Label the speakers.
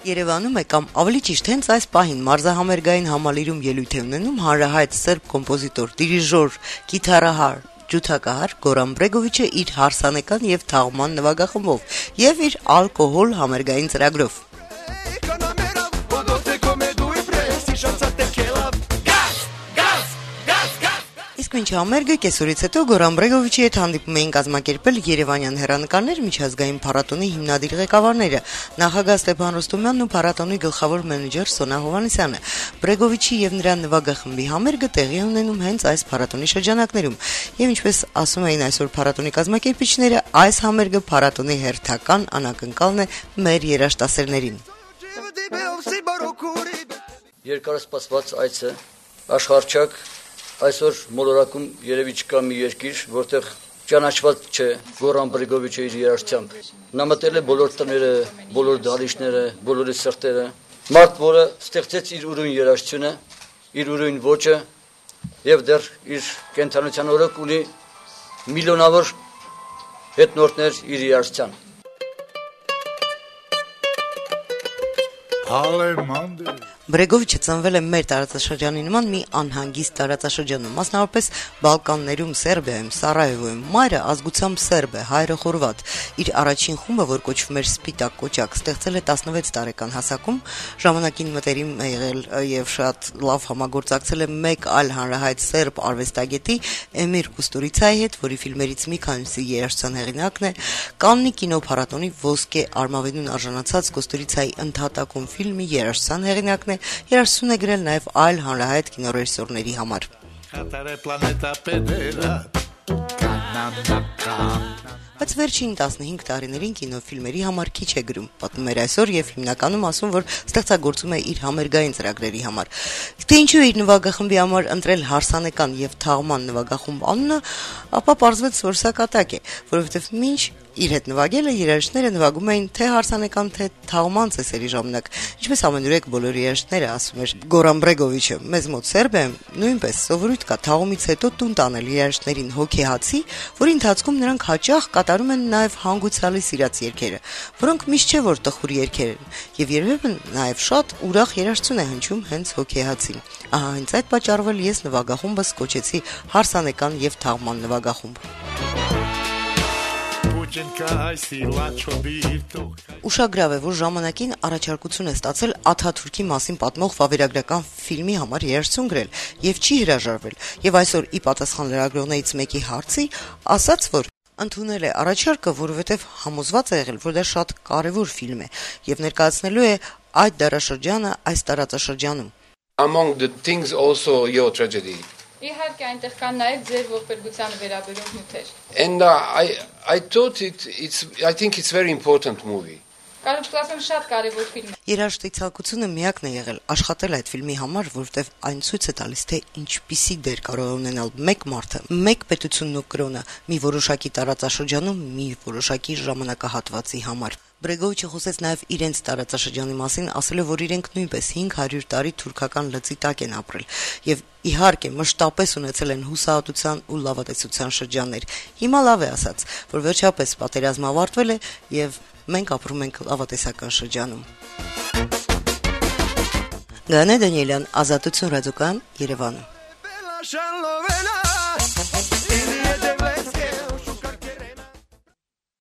Speaker 1: Երևանում է կամ ավելի ճիշտ հենց այս պահին մարզահամերգային համալիրում ելույթ է ունենում հանրահայտ սերբ կոմպոզիտոր, դիրիժոր, գիտարահար, ջութակահար Գորան Բրեգովիչը իր հարսանեկան եւ թաղման նվագախմբով եւ իր ալկոհոլ համերգային ծրագրով։ Իսկ մինչ համերգը կեսօրից հետո Գորան Բրեգովիչի հետ հանդիպում էին կազմակերպել երևանյան հեռանկարներ միջազգային փառատոնի հիմնադիր ղեկավարները նախագահ Ստեփան Ռոստոմյանն ու փառատոնի գլխավոր մենեջեր Սոնա Հովհաննիսյանը։ Բրեգովիչի եւ նրա նվագախմբի համերգը տեղի ունենում հենց այս փառատոնի շրջանակներում։ Եվ ինչպես ասում էին այսօր փառատոնի կազմակերպիչները, այս համերգը փառատոնի հերթական անակնկալն է մեր երաժշտասերներին։
Speaker 2: Երկարասպասված այցը աշխարհչակ այսօր մոլորակում երևի չկա մի երկիր, որտեղ ճանաչված չէ Գորան Բրեգովիչը իր երաժշտությամբ։ Նա մտել է բոլոր տները, բոլոր դահլիճները, բոլորի սրտերը։ Մարդ, որը ստեղծեց իր ուրույն երաժշտությունը, իր ուրույն ոճը եւ դեռ իր կենթանության օրոք ունի միլիոնավոր հետնորդներ իր երաժշտության։
Speaker 1: Բրեգովիչը ծնվել է մեր տարածաշրջանի նման մի անհանգիստ տարածաշրջանում, մասնավորապես Բալկաններում, Սերբիայում, Սարայևոյում։ Մայրը ազգությամբ սերբ է, հայրը խորվաթ։ Իր առաջին խումբը, որ կոչվում էր Սպիտակ կոճակ, ստեղծել է 16 տարեկան հասակում, ժամանակին մտերիմ է եղել եւ շատ լավ համագործակցել է մեկ այլ հանրահայտ սերբ արվեստագետի Էմիր Կուստուրիցայի հետ, որի ֆիլմերից մի քանիսի երաժշտության հեղինակն է, Կաննի կինոփառատոնի ոսկե արմավենուն արժանացած Կուստուրիցայի Ընդհատակում ֆիլմի երաժշտության հեղինակն է, երաժշտություն է գրել նաև այլ հանրահայտ կինոռեժիսորների համար։ Բայց վերջին 15 տարիներին կինոֆիլմերի համար քիչ է գրում, պատմում էր այսօր եւ հիմնականում ասում, որ ստեղծագործում է իր համերգային ծրագրերի համար։ Թե ինչու իր նվագախմբի համար ընտրել հարսանեկան եւ թաղման նվագախումբ անունը, ապա պարզվեց, որ սա կատակ է, որովհետեւ մինչ իր հետ նվագելը երաժիշտները նվագում էին թե հարսանեկան, թե թաղման ծեսերի ժամանակ, ինչպես ամենուրեք բոլոր երաժիշտները, ասում էր Գորան Բրեգովիչը։ Մեզ մոտ Սերբիայում նույնպես սովորույթ կա թաղումից հետո տուն տանել երաժիշտներին հոգեհացի, որի ընթացքում նրանք հաճախ կատարում են նաև հանգուցալի սիրած երգերը, որոնք միշտ չէ որ տխուր երգեր են, եւ երբեմն նաև շատ ուրախ երաժշտություն է հնչում հենց հոգեհացին։ Ահա հենց այդ պատճառով ես նվագախումբս կոչեցի հարսանեկան եւ թաղման նվագախումբ։ Ուշագրավ է, որ ժամանակին առաջարկություն է ստացել Աթաթուրքի մասին պատմող վավերագրական ֆիլմի համար երաժշտություն գրել եւ չի հրաժարվել։ Եվ այսօր ի պատասխան լրագրողներից մեկի հարցի ասաց, որ ընդունել է առաջարկը, որովհետեւ համոզված է եղել, որ դա շատ կարեւոր ֆիլմ է եւ ներկայացնելու է այդ դարաշրջանը այս տարածաշրջանում։
Speaker 3: Among the things also your tragedy.
Speaker 4: Իհարկե այնտեղ կան նաև ձեր ողբերգությանը վերաբերող նյութեր։
Speaker 3: And I thought I think it's very important movie.
Speaker 4: Կարող ասեմ շատ կարևոր ֆիլմ է։
Speaker 1: Երաժշտի ցանկությունը միակն է եղել աշխատել այդ ֆիլմի համար, որովհետև այն ցույց է տալիս, թե ինչպիսի դեր կարող է ունենալ մեկ մարդը, մեկ պետությունն ու կրոնը մի որոշակի տարածաշրջանում, մի որոշակի ժամանակահատվածի համար։ Բրեգովիչը խոսեց նաև իրենց տարածաշրջանի մասին, ասելով, որ իրենք նույնպես 500 տարի թուրքական լծի տակ են ապրել եւ իհարկե մշտապես ունեցել են հուսահատության ու լավատեսության շրջաններ։ Հիմա լավ է ասած, որ վերջապես պատերազմը ավարտվել է եւ մենք ապրում ենք լավատեսական շրջանում։ Գանե Դանիելյան, Ազատություն ռադիոկայան, Երևան։